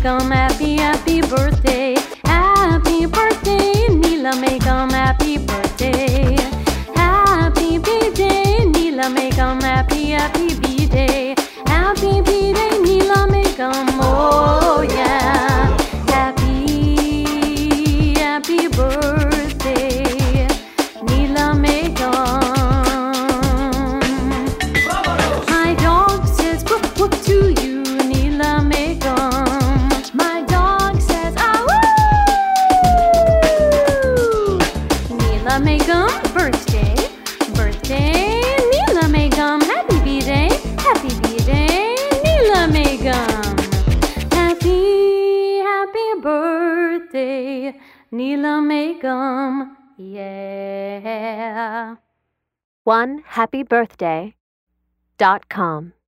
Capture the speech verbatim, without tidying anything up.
Megam, happy, happy birthday. Happy birthday, Neela Megam, happy birthday. Happy B-Day, Neela Megam, happy, happy B-Day. Happy B-Day, Neela Megam, oh yeah. Happy, happy birthday, Neela Megam. My dog says whoop whoop to you, Neela Megam. My dog says ah woo. Neela Megam, birthday, birthday, Neela Megam, happy B-Day, happy B-Day, Neela Megam. Happy, happy birthday, Neela Megam, yeah. one happy birthday dot com